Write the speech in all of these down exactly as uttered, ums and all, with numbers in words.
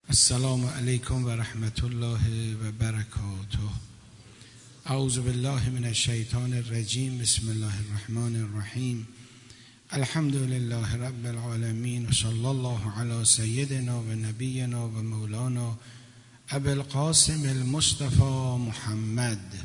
السلام علیکم و رحمت الله و برکاته. اعوذ بالله من الشیطان الرجیم. بسم الله الرحمن الرحیم. الحمد لله رب العالمین و صلی الله علی سیدنا و نبینا و مولانا ابی القاسم المصطفى محمد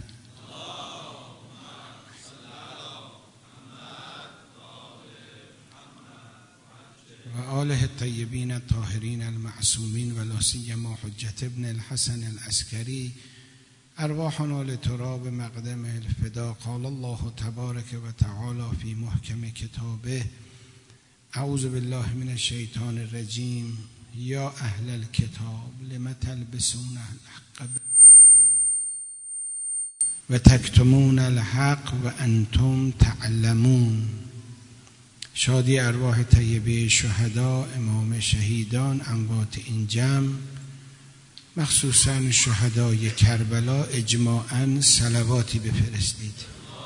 و آله الطیبین الطاهرین المعصومین و لا سیما حجت ابن الحسن العسکری. ارواحنا لتراب مقدم الفدا. قال الله تبارک و تعالی فی محکم کتابه. اعوذ بالله من الشیطان الرجیم. یا اهل الکتاب لم تلبسون الحق بالباطل و تکتمون الحق و انتم تعلمون. شادی ارواح طیبه شهدا، امام شهیدان، اموات این جمع، مخصوصا شهدای کربلا اجماعاً صلواتی بفرستید.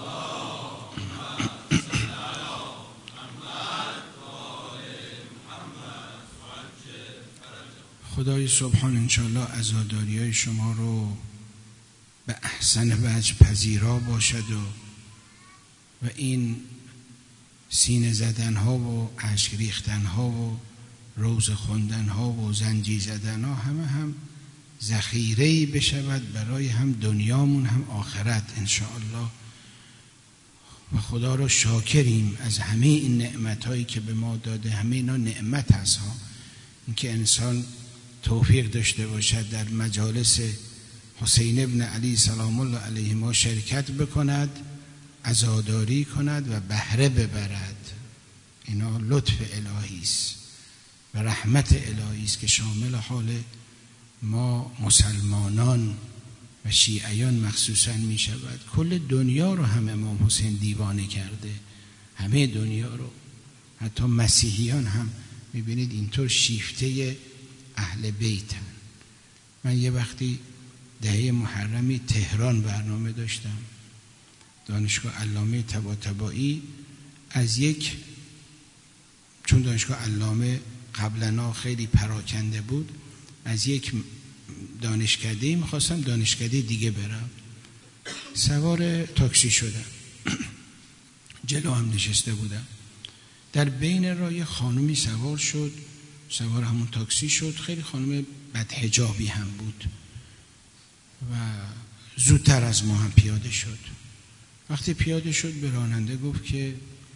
خدای سبحان انشاءالله عزاداریای شما رو به احسن وجه پذیرا باشد و و این سینه زدن ها و اشک ریختن ها و روز خوندن ها و زنجی زدن ها همه هم ذخیره‌ای بشود برای هم دنیامون هم آخرت انشاءالله. و خدا رو شاکریم از همه این نعمت هایی که به ما داده. همه اینا نعمت هست ها، اینکه انسان توفیق داشته باشد در مجالس حسین ابن علی سلام الله علیه ما شرکت بکند، عزاداری کند و بهره ببرد. اینا لطف الهی است و رحمت الهی است که شامل حال ما مسلمانان و شیعیان مخصوصا می شود. کل دنیا رو هم امام حسین دیوانه کرده، همه دنیا رو، حتی مسیحیان هم می بینید اینطور شیفته اهل بیتن. من یه وقتی دهه محرمی تهران برنامه داشتم، دانشگاه علامه طباطبایی از یک، چون دانشگاه علامه قبلنا خیلی پراکنده بود، از یک دانشکده میخواستم دانشکده دیگه برم. سوار تاکسی شدم، جلو هم نشسته بودم. در بین راه یه خانومی سوار شد، سوار همون تاکسی شد. خیلی خانم بدحجابی هم بود و زودتر از ما هم پیاده شد. وقتی پیاده شد به راننده گفت که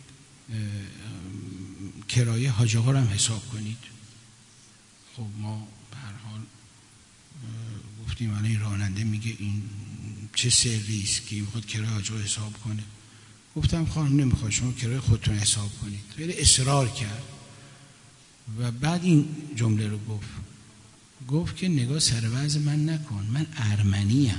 کرایه حاج آقا رو هم حساب کنید. خب ما به هر حال گفتیم الان این راننده میگه این چه سری است که میخواد کرایه حاج آقا حساب کنه. گفتم خانم نمیخواد، شما کرایه خودتون حساب کنید. خیلی اصرار کرد و بعد این جمله رو گفت گفت که نگاه سر وضع من نکن، من ارمنیم.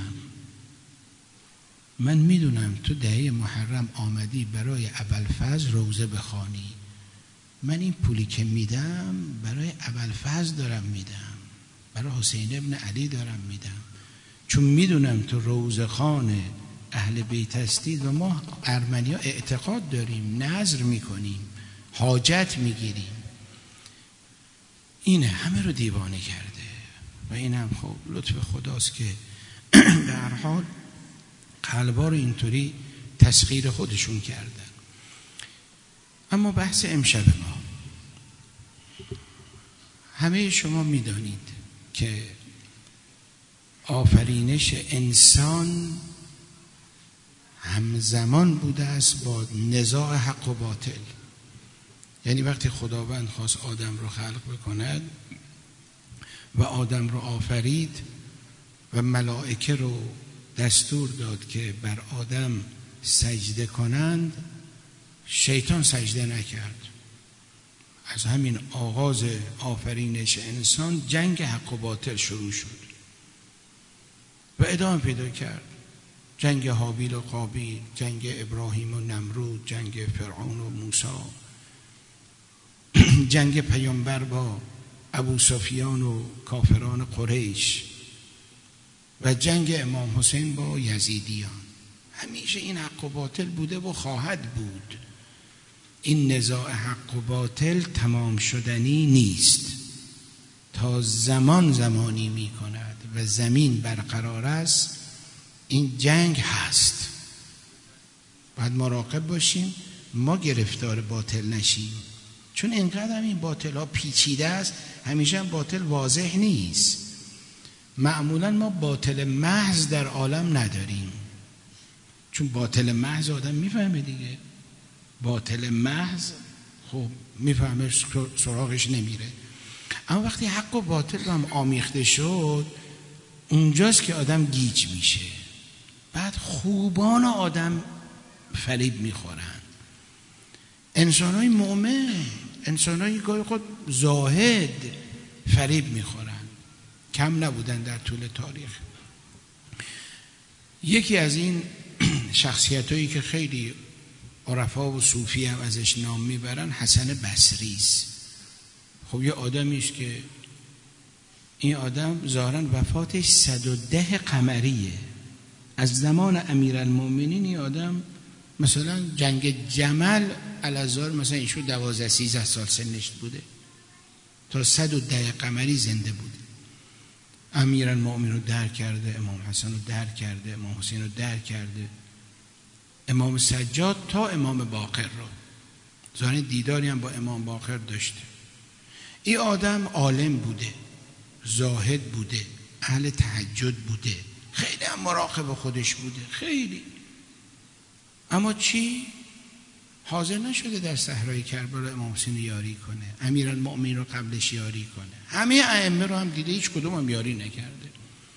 من میدونم تو دهه محرم آمدی برای ابوالفضل روزه بخوانی. من این پولی که میدم برای ابوالفضل دارم میدم، برای حسین ابن علی دارم میدم، چون میدونم تو روزه خان اهل بیت هستید و ما ارمنی ها اعتقاد داریم، نذر میکنیم، حاجت میگیریم. اینه همه رو دیوانه کرده و این هم خب لطف خداست که به هر حال قلبا رو اینطوری تسخیر خودشون کردن. اما بحث امشب ما، همه شما میدانید که آفرینش انسان همزمان بوده است با نزاع حق و باطل. یعنی وقتی خداوند خواست آدم رو خلق بکند و آدم رو آفرید و ملائکه رو دستور داد که بر آدم سجده کنند، شیطان سجده نکرد. از همین آغاز آفرینش انسان جنگ حق و باطل شروع شد و ادامه پیدا کرد. جنگ هابیل و قابیل، جنگ ابراهیم و نمرود، جنگ فرعون و موسی، جنگ پیامبر با ابو سفیان و کافران قریش و جنگ امام حسین با یزیدیان. همیشه این حق و باطل بوده و خواهد بود. این نزاع حق و باطل تمام شدنی نیست. تا زمان زمانی می کند و زمین برقرار است، این جنگ هست. باید مراقب باشیم ما گرفتار باطل نشیم، چون اینقدر هم این باطل ها پیچیده است، همیشه هم باطل واضح نیست. معمولا ما باطل محض در عالم نداریم، چون باطل محض آدم میفهمه دیگه. باطل محض خب میفهمه، سراغش نمیره. اما وقتی حق و باطل هم آمیخته شد، اونجاست که آدم گیج میشه. بعد خوبان آدم فریب میخورن، انسانای مؤمن، انسانای گاهی خود زاهد فریب میخورن، کم نبودن در طول تاریخ. یکی از این شخصیتایی که خیلی عرفا و صوفی هم ازش نام میبرن حسن بصری است. خب یه آدمی است که این آدم ظاهراً وفاتش صد و ده قمریه. از زمان امیرالمومنین این آدم مثلا جنگ جمل الازار مثلا ایشون دوازده سیزده سال سنش بوده، تا صد و ده قمری زنده بوده. امیرالمومنین رو درک کرده، امام حسن رو درک کرده، امام حسین رو درک کرده، امام سجاد تا امام باقر رو. ظاهراً دیداری هم با امام باقر داشته. این آدم عالم بوده، زاهد بوده، اهل تهجد بوده، خیلی هم مراقب خودش بوده، خیلی. اما چی؟ حاضر نشده در صحرای کربلا امام حسین یاری کنه، امیرالمومنین رو قبلش یاری کنه. همه ائمه رو هم دیده، هیچ کدوم هم یاری نکرده.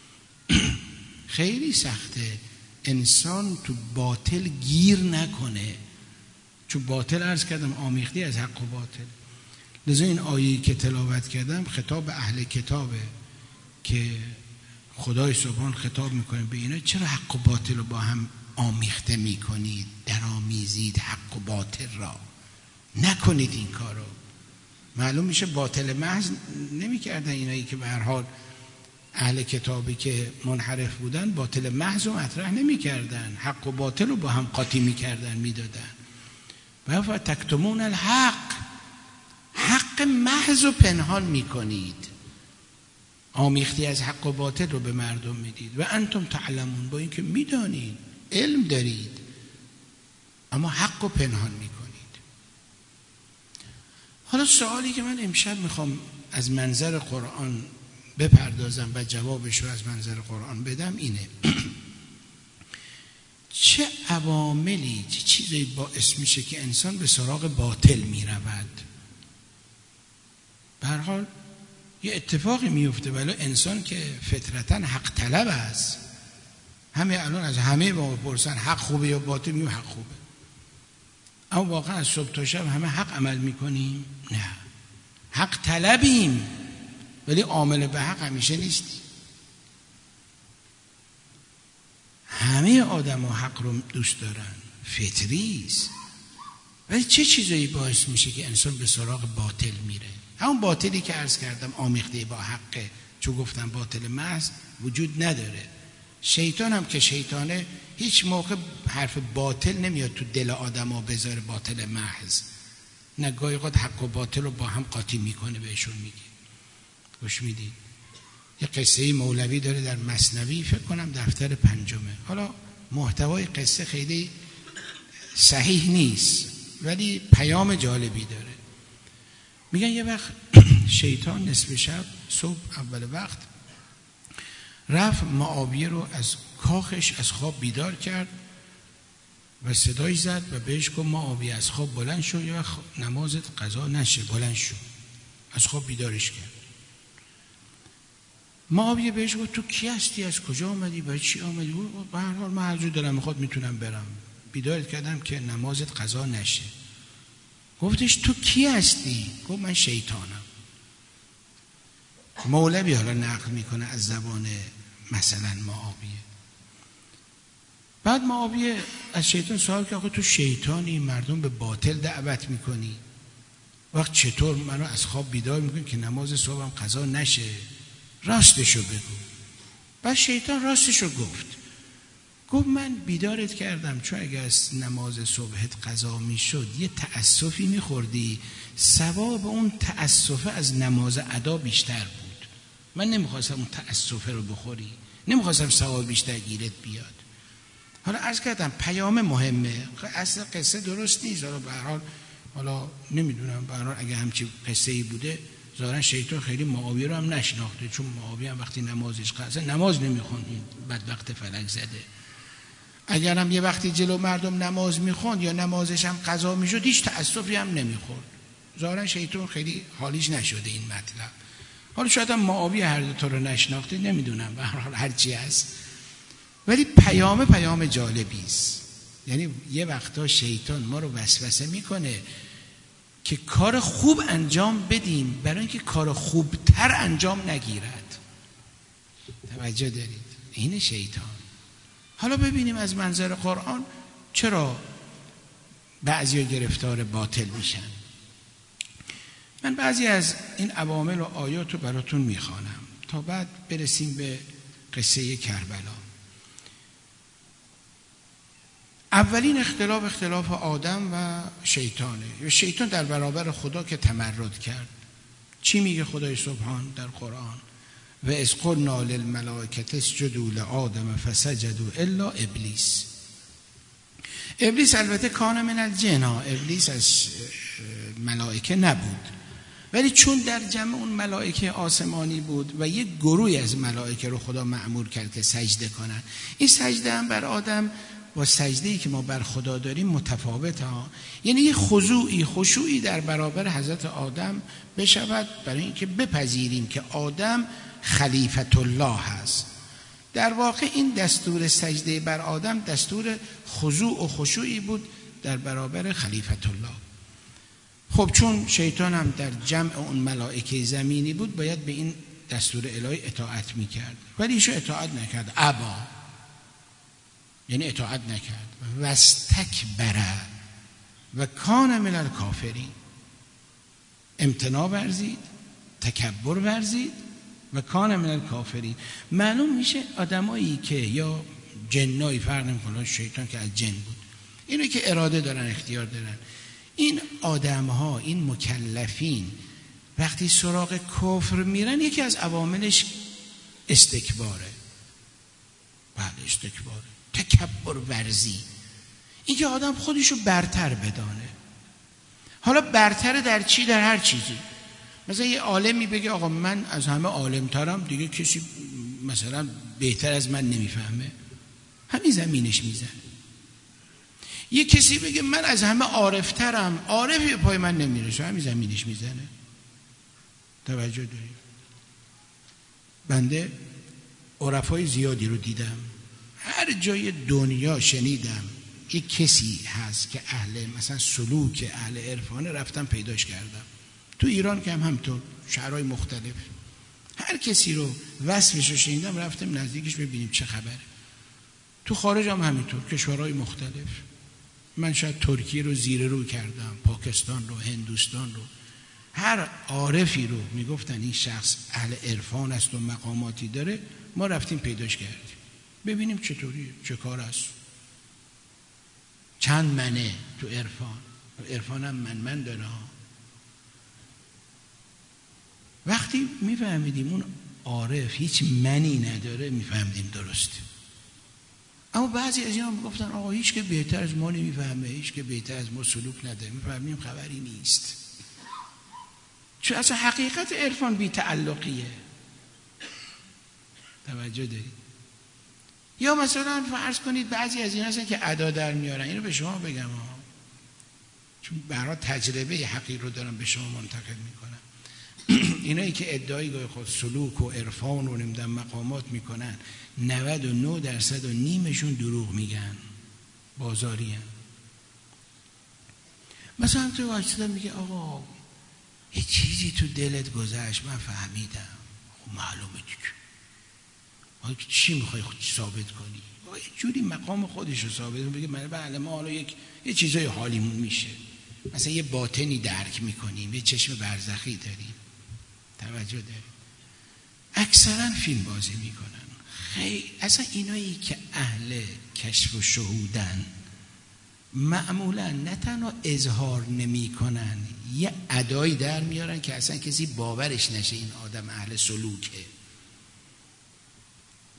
خیلی سخته انسان تو باطل گیر نکنه، چون باطل عرض کردم آمیختی از حق و باطل. لذا این آیه‌ای که تلاوت کردم خطاب به اهل کتابه که خدای سبحان خطاب میکنه به اینا، چرا حق و باطل رو با هم آمیخته میکنید؟ درآمیزید حق و باطل را، نکنید این کارو. معلوم میشه باطل محض نمیکردن اینایی که به هر حال اهل کتابی که منحرف بودن، باطل محض رو مطرح نمیکردن، حق و باطل رو با هم قاطی میکردن، میدادن. و فتکتمون الحق، حق محض رو پنهان میکنید، آمیختی از حق و باطل رو به مردم میدید. و انتم تعلمون، با اینکه میدانید، علم دارید، اما حق رو پنهان میکنید. حالا سوالی که من امشب میخوام از منظر قرآن بپردازم و جوابش رو از منظر قرآن بدم اینه: چه عواملی، چه چیزی باعث میشه که انسان به سراغ باطل میرود؟ به هر حال یه اتفاقی میفته، ولی انسان که فطرتاً حق طلب است. همه الان از همه ما بپرسن حق خوبه یا باطل، میگیم حق خوبه. اما واقعا از صبح تا شب همه حق عمل میکنیم؟ نه، حق طلبیم ولی عامل به حق همیشه نیستیم. همه آدم ها حق رو دوست دارن، فطری است. ولی چه چیزایی باعث میشه که انسان به سراغ باطل میره؟ همون باطلی که عرض کردم آمیخته با حقه، چون گفتم باطل محض وجود نداره. شیطان هم که شیطانه هیچ موقع حرف باطل نمیاد تو دل آدم ها بذاره، باطل محض نه، گاهی اوقات حق و باطل رو با هم قاطی میکنه، بهشون میگه. گوش میدید؟ یه قصه مولوی داره در مثنوی، فکر کنم دفتر پنجمه. حالا محتوای قصه خیلی صحیح نیست ولی پیام جالبی داره. میگن یه وقت شیطان نصف شب، صبح اول وقت، رفت معاویه رو از کاخش از خواب بیدار کرد و صدای زد و بهش گفت معاویه از خواب بلند شو، یه وقت نمازت قضا نشه، بلند شو. از خواب بیدارش کرد. معاویه بهش گفت تو کی هستی؟ از کجا آمدی؟ برای چی آمدی؟ به هر حال من هر جور دلم میخواد میتونم برم، بیدارت کردم که نمازت قضا نشه. گفتش تو کی هستی؟ گفت من شیطانم. مولوی حالا نقل میکنه از زبان مثلا معاویه. بعد معاویه از شیطان سوال کرد آخه تو شیطانی، مردم به باطل دعوت میکنی، وقت چطور منو از خواب بیدار میکنی که نماز صبحم قضا نشه؟ راستشو بگو. بعد شیطان راستشو گفت. گفت من بیدارت کردم چون اگه از نماز صبحت قضا میشد یه تأسفی میخوردی، ثواب اون تأسفه از نماز ادا بیشتر بود. من نمیخواستم اون تأسف رو بخوری، نمیخواستم ثواب بیشتر گیرت بیاد. حالا عرض کردم پیام مهمه. اصلا قصه درست نیست. حالا به هر حال حالا نمیدونم به هر حال اگه همچین قصه ای بوده ظاهرا شیطان خیلی معاویه رو هم نشناخته، چون معاویه هم وقتی نمازش قضا نماز نمیخوند، این بدبخت فلک زده. اگر هم یه وقتی جلو مردم نماز میخوند یا نمازش هم قضا میشد هیچ تأسفی هم نمیخورد. ظاهرا شیطان خیلی حالیش نشده این مطلب. حالا شاید هم معاویه هر دو تا رو نشناخته، نمیدونم، به هر حال هر چی هست، ولی پیام پیام جالبی است. یعنی یه وقتا شیطان ما رو وسوسه میکنه که کار خوب انجام بدیم برای اینکه کار خوبتر انجام نگیرد. توجه دارید؟ این شیطان. حالا ببینیم از منظر قرآن چرا بعضی گرفتار باطل میشن. من بعضی از این عوامل و آیات رو براتون میخوانم تا بعد برسیم به قصه کربلا. اولین اختلاف اختلاف آدم و شیطانه. شیطان در برابر خدا که تمرد کرد، چی میگه خدای سبحان در قرآن؟ و اذ قلنا للملائکة اسجدوا لآدم فسجدوا الا ابلیس. ابلیس البته کان من الجن، ابلیس از ملائکه نبود، ولی چون در جمع اون ملائکه آسمانی بود و یک گروهی از ملائکه رو خدا مأمور کرد که سجده کنن. این سجده هم بر آدم با سجده‌ای که ما بر خدا داریم متفاوته ها. یعنی یه خضوعی خشوعی در برابر حضرت آدم بشود برای اینکه بپذیریم که آدم خلیفت الله هست. در واقع این دستور سجده بر آدم دستور خضوع و خشوعی بود در برابر خلیفت الله. خب چون شیطان هم در جمع اون ملائکه زمینی بود باید به این دستور الهی اطاعت میکرد، ولی ایشو اطاعت نکرد. ابا یعنی اطاعت نکرد. واستکبر و کان من الکافرین. امتناع ورزید، تکبر ورزید و کان من الکافرین. معلوم میشه آدمایی که یا جنایی، فرق نمیکنه، شیطان که از جن بود، اینو که اراده دارن، اختیار دارن، این آدمها، این مکلفین وقتی سراغ کفر میرن یکی از عواملش استکباره. بله استکباره، تکبر ورزی، این که آدم خودشو برتر بدانه. حالا برتر در چی؟ در هر چیزی. مثلا یه عالمی بگه آقا من از همه عالمترم، دیگه کسی مثلا بهتر از من نمیفهمه، همین زمینش میزنه. یه کسی بگه من از همه عارفترم، عارفی پای من نمیرسه، همین زمینش میزنه. توجه داریم؟ بنده عرفای زیادی رو دیدم، هر جای دنیا شنیدم یک کسی هست که اهل مثلا سلوک، اهل عرفان، رفتم پیداش کردم. تو ایران که هم همطور، شهرهای مختلف، هر کسی رو وصفش رو شنیدم رفتم نزدیکش ببینیم چه خبره. تو خارج هم همینطور، کشورهای مختلف. من شاید ترکیه رو زیر رو کردم، پاکستان رو، هندوستان رو. هر عارفی رو میگفتن این شخص اهل عرفان است و مقاماتی داره، ما رفتیم پیداش کردیم ببینیم چطوریه، چه کار است، چند منه تو عرفان. عرفان هم من من داره ها. وقتی میفهمیدیم اون عارف هیچ منی نداره میفهمیدیم درسته. اما بعضی از اینا میگفتن آقا هیچ که بهتر از ما نمیفهمه، هیچ که بهتر از ما سلوک نداره، میفهمیم خبری نیست. چون اصلا حقیقت عرفان بی تعلقیه. توجه دارید؟ یا مثلا فرض کنید بعضی از اینا هستن که ادا در میارن، اینو به شما بگم ها، چون برای تجربه حقیقی رو دارم به شما منتقل میکنم. اینایی که ادعای گاهی خود سلوک و عرفان و نمیدونم مقامات میکنن، نود و نه درصد و نیمشون دروغ میگن، بازاری هن. مثلا تو واجدن میگه آقا یه چیزی تو دلت گذشت، من فهمیدم. خب معلومه دیگه، آقا چی میخوای خود ثابت کنی؟ آقا یه جوری مقام خودش رو ثابت کنی، بگه من بله ما حالا یک یه چیزای حالیمون میشه، مثلا یه باطنی درک میکنیم، یه چشم برزخی داریم. توجه داریم؟ اکثرا فیلم بازی میکنن. خیلی اصلا اینایی که اهل کشف و شهودن معمولا نه تنها اظهار نمی کنن، یه ادایی در میارن که اصلا کسی باورش نشه این آدم اهل سلوکه.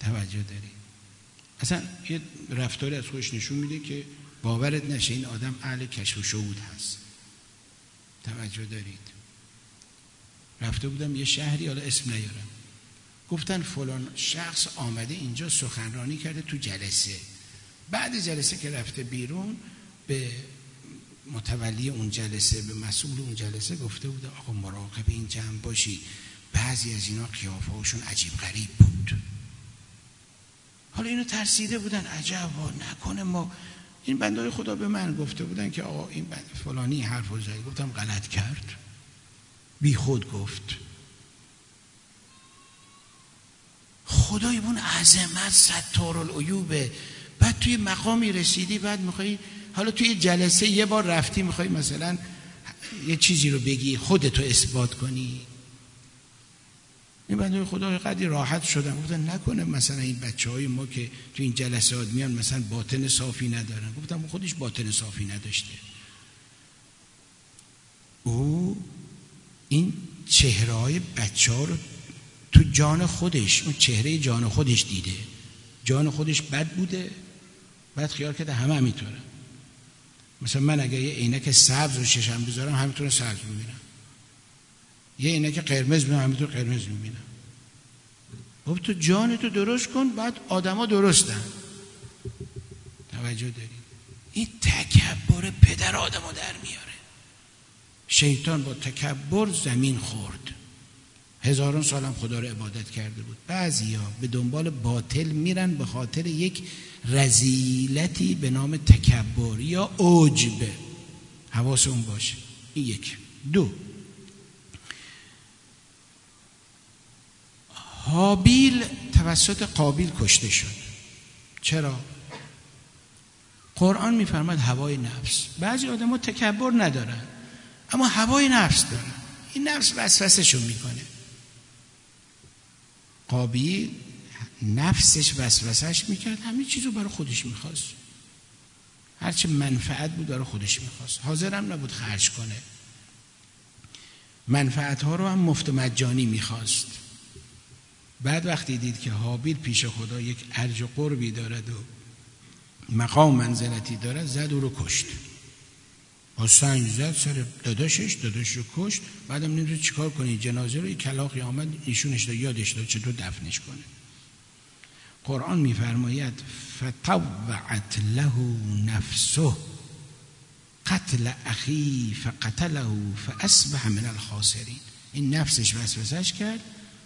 توجه دارید؟ اصلا یه رفتاری از خودش نشون میده که باورت نشه این آدم اهل کشف و شهود هست. توجه دارید؟ رفته بودم یه شهری، حالا اسم نیارم، گفتن فلان شخص آمده اینجا سخنرانی کرده تو جلسه. بعد جلسه که رفته بیرون به متولی اون جلسه، به مسئول اون جلسه گفته بوده آقا مراقب این جمع باشی، بعضی از اینا قیافه هاشون عجیب غریب بود. حالا اینو ترسیده بودن، عجب نکنه ما، این بندای خدا به من گفته بودن که آقا این بند فلانی حرفو زد. گفتم غلط کرد، بی خود گفت. خدای اون عظمت ستارالعیوبه. بعد توی مقامی رسیدی، بعد میخوای حالا توی جلسه یه بار رفتی میخوای مثلا یه چیزی رو بگی، خودتو اثبات کنی. این بنده خدا قدری راحت شدم، گفتن نکنه مثلا این بچه های ما که تو این جلسات میان مثلا باطن صافی ندارن. گفتم خودش باطن صافی نداشته، او این چهره های بچه ها رو تو جان خودش، اون چهره جان خودش دیده، جان خودش بد بوده، بعد خیال کرده همه همینطوره. مثلا من اگه یه عینک سبز رو چشم بذارم همینطور سبز میبینم، یه عینک قرمز میبینم همینطور قرمز میبینم. خب تو جانتو درست کن، بعد آدما درستن. توجه دارید؟ این تکبر پدر آدمو در میاره. شیطان با تکبر زمین خورد، هزاران سالم خدا رو عبادت کرده بود. بعضیا به دنبال باطل میرن به خاطر یک رذیلتی به نام تکبر یا عجب. حواس اون باشه. این یک. دو، هابیل توسط قابیل کشته شد. چرا؟ قرآن میفرماد هوای نفس. بعضی آدم ها تکبر ندارن اما هوای نفس دارن، این نفس وسوسه‌شون میکنه. قابیل نفسش وسوسه‌اش میکرد، همه چیزو برای خودش میخواست، هرچه منفعت بود برای خودش میخواست، حاضرم نبود خرج کنه. منفعت ها رو هم مفت مجانی میخواست. بعد وقتی دید که هابیل پیش خدا یک ارج و قربی دارد و مقام منزلتی دارد، زد او رو کشت. با سنگ زد سر داداشش، داداش رو کشت. بعدم نمیدونه چیکار کنه، جنازه رو یک کلاغی آمد نشونش داد، یادش داد چطور دفنش کنه. قرآن میفرماید فطوعت له نفسه قتل اخی فقتله فاصبح من الخاسرین. این نفسش وسوسه‌اش کرد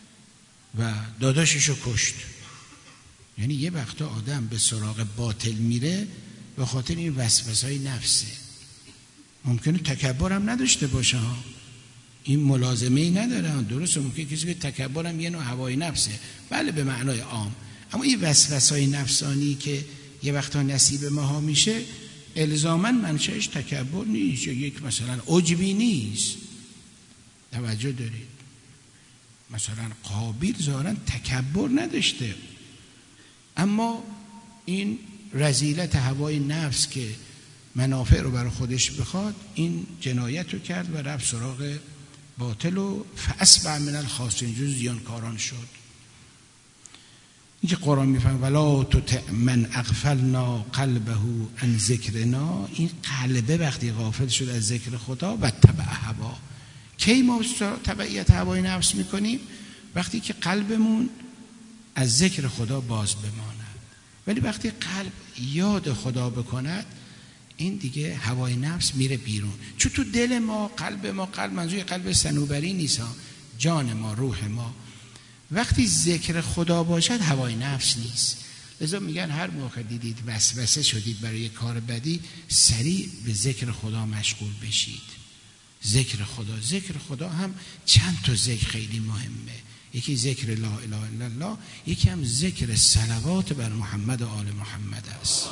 و داداشش رو کشت. یعنی یه وقتا آدم به سراغ باطل میره به خاطر این وسوسه‌های نفسه. ممکنه تکبر هم نداشته باشه ها، این ملازمه ای نداره. درسته ممکنه کسی که تکبر هم یه نوع هوای نفسه، بله به معنای عام، اما این وسوسه‌های نفسانی که یه وقتا نصیب ماها میشه الزاماً منشأش تکبر نیست یا یک مثلا عجبی نیست. توجه دارید؟ مثلا قابیل ظاهراً تکبر نداشته، اما این رذیلت هوای نفس که منافع رو برای خودش بخواد، این جنایت رو کرد و رفت سراغ باطل و فاصبح من الخاسرین، جز زیانکاران شد. این که قرآن میفهمه ولا تطع من اغفلنا قلبه عن ذکرنا، این قلبه وقتی غافل شد از ذکر خدا و تبع هوا. کی ما تبعیت هوای نفس میکنیم؟ وقتی که قلبمون از ذکر خدا باز بماند. ولی وقتی قلب یاد خدا بکند، این دیگه هوای نفس میره بیرون. چون تو دل ما، قلب ما، قلب منظور قلب صنوبری نیست، جان ما، روح ما، وقتی ذکر خدا باشد هوای نفس نیست. لذا میگن هر موقع دیدید وسوسه شدید برای کار بدی، سریع به ذکر خدا مشغول بشید. ذکر خدا، ذکر خدا هم چند تا ذکر خیلی مهمه. یکی ذکر لا اله الا الله، یکی هم ذکر صلوات بر محمد و آل محمد است.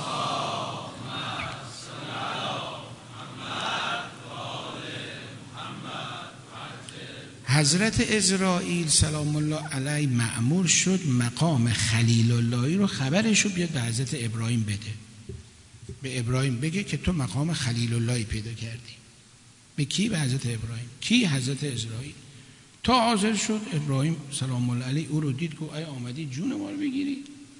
حضرت عزرائیل سلام الله علیه مأمور شد مقام خلیل اللهی رو خبرش رو بیاد به حضرت ابراهیم بده. به ابراهیم بگه که تو مقام خلیل اللهی پیدا کردی. به کی؟ به حضرت ابراهیم. کی؟ حضرت عزرائیل. تا حاضر شد ابراهیم سلام الله علیه او رو دید که ای آمدی جون ما رو بگیری؟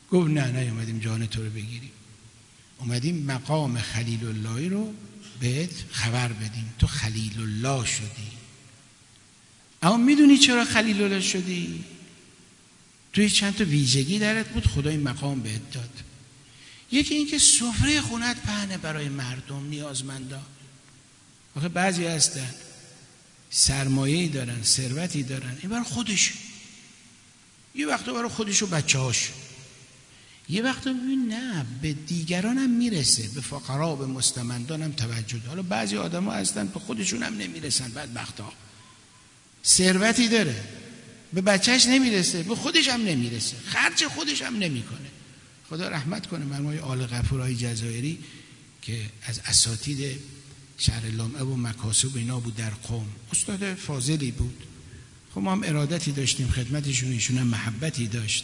گفت نه نه اومدیم جان تو رو بگیریم، اومدیم مقام خلیل الله رو بهت خبر بدیم، تو خلیل الله شدی. اما میدونی چرا خلیل الله شدی؟ توی چند تا ویژگی درت بود خدا این مقام بهت داد. یکی این که سفره خونت پهنه برای مردم نیازمندا. آخه بعضی هستن سرمایه‌ای دارن، ثروتی دارن، این برای خودش، یه وقتا برای خودش و بچه‌هاش، یه وقتا ببین نه به دیگران هم میرسه، به فقرا به مستمندان هم توجه داره. حالا بعضی آدما هستن به خودشون هم نمیرسن، بدبختا، ثروتی داره به بچهش نمیرسه، به خودش هم نمیرسه، خرج خودش هم نمیکنه. خدا رحمت کنه مرحوم آل غفورای جزایری که از اساتید شهر لامعه و مکاسب اینا بود در قم، استاد فاضلی بود. خب ما هم ارادتی داشتیم خدمتشون، ایشون هم محبتی داشت.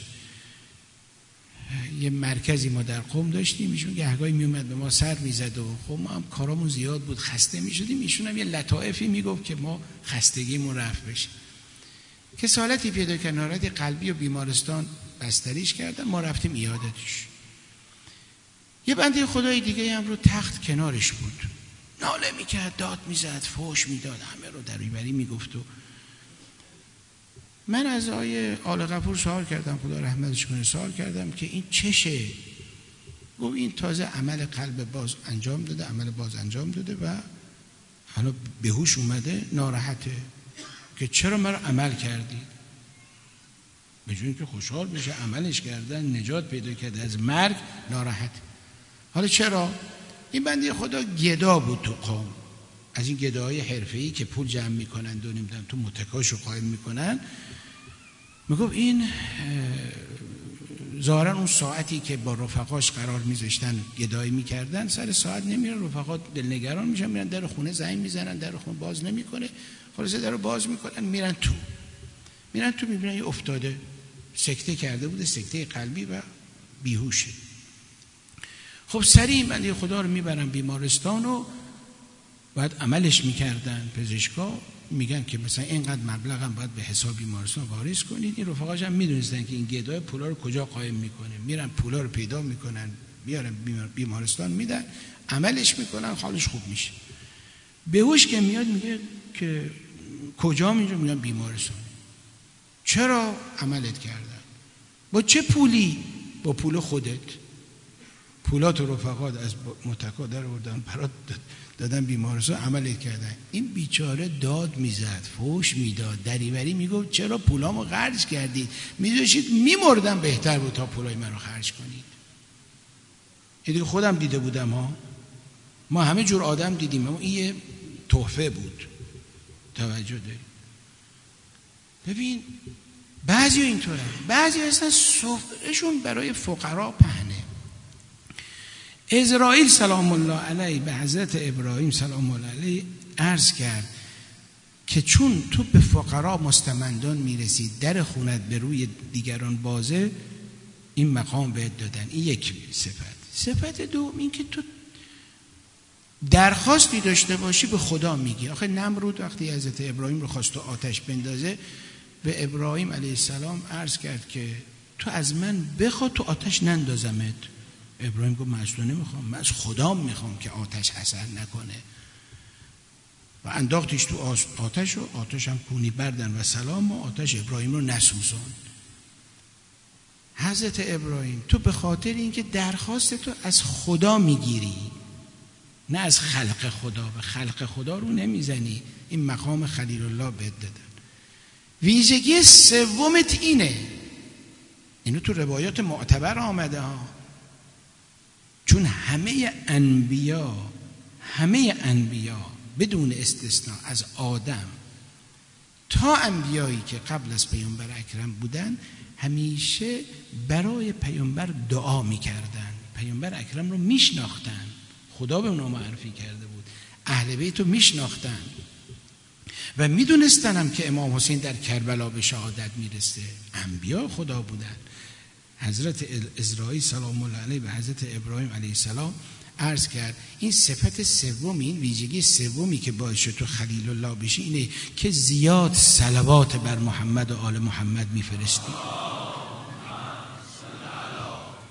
یه مرکزی ما در قم داشتیم، ایشون گهگاهی میومد به ما سر میزد و خب ما هم کارامون زیاد بود، خسته میشدیم، ایشون هم یه لطائفی میگفت که ما خستگیمون رفت بشه. که سالتی پیدا کرد، ناراحتی قلبی و بیمارستان بستریش کردن، ما رفتیم ایادتش. یه بنده خدای دیگه هم رو تخت کنارش بود، ناله میکرد، داد میزد، فحش میداد، همه رو در ایبری میگفت. و من از آقای آل غفور سوال کردم، خدا رحمتش کنه، سوال کردم که این چشه؟ گفت این تازه عمل قلب باز انجام داده، عمل باز انجام داده و حالا به هوش اومده، ناراحته که چرا مرا عمل کردی؟ به جای اینکه خوشحال بشه عملش کردن، نجات پیدا کرده از مرگ، ناراحت. حالا چرا؟ این بنده خدا گدا بود تو قوم، از این گداهای حرفه‌ای که پول جمع میکنن و نمیدونم تو متکاشو قائم میکنن. میگفت این ظاهرا اون ساعتی که با رفقاش قرار میذاشتن گدایی میکردن، سر ساعت نمیرن، رفقا دلنگران میشن، میرن در خونه زنگ میزنن، در خونه باز نمیکنه، خلاصه درو باز میکنن، میرن تو میرن تو میبینن یه افتاده، سکته کرده بوده، سکته قلبی و بیهوشه. خب سریع بنده خدا رو میبرن بیمارستان و باید عملش میکردن. پزشکا میگن که مثلا اینقدر مبلغ هم باید به حساب بیمارستان واریز کنید. این رفقاش هم میدونستن که این گدای پولا رو کجا قایم میکنه، میرن پولا رو پیدا میکنن، بیارن بیمارستان میدن، عملش میکنن، حالش خوب میشه. بهوش که میاد میگه که کجا؟ میگه میگن بیمارستان. چرا؟ عملت کردن. با چه پولی؟ با پول خودت. پولات و رفقات از متکا در آوردن برات دادن بیمارستان، عملت کردن. این بیچاره داد میزد، فحش میداد، دریوری میگفت چرا پولامو خرج کردید؟ میذاشید میمردم، بهتر بود تا پولای منو خرج کنید. این دیگه خودم دیده بودم ها، ما همه جور آدم دیدیم، اما این یه تحفه بود. توجه داری؟ ببین بعضی اینطوره، بعضی اصلا سفرهشون برای فقرا پهنه. عزرائیل سلام الله علیه به حضرت ابراهیم سلام الله علیه عرض کرد که چون تو به فقرا مستمندان میرسی، در خونت به روی دیگران بازه، این مقام بهت دادن. این یک صفت. صفت دوم این که تو درخواستی داشته باشی به خدا میگی. آخه نمرود وقتی حضرت ابراهیم رو خواست تو آتش بندازه، به ابراهیم علیه السلام عرض کرد که تو از من بخوا تو آتش نندازمت. ابراهیم گفت من از تو نمیخوام، من از خدام میخوام که آتش اثر نکنه. و انداختش تو آتش و آتش هم کونی بردن و سلام و آتش ابراهیم رو نسوزاند. حضرت ابراهیم تو به خاطر اینکه درخواست تو از خدا میگیری، نه از خلق خدا، به خلق خدا رو نمیزنی، این مقام خلیل الله بهت دادن. ویژگی سومت اینه، اینو تو روایات معتبر آمده ها، چون همه انبیا همه انبیا بدون استثناء از آدم تا انبیایی که قبل از پیامبر اکرم بودن همیشه برای پیامبر دعا میکردن. پیامبر اکرم رو میشناختن، خدا به اونا معرفی کرده بود، اهل بیت رو میشناختن و میدونستن هم که امام حسین در کربلا به شهادت میرسه. انبیا خدا بودن. حضرت عزرائیل سلام الله علیه به حضرت ابراهیم علیه السلام عرض کرد این صفت سومی، این ویژگی سومی که باعث شد تو خلیل الله بشی اینه که زیاد صلوات بر محمد و آل محمد میفرستی.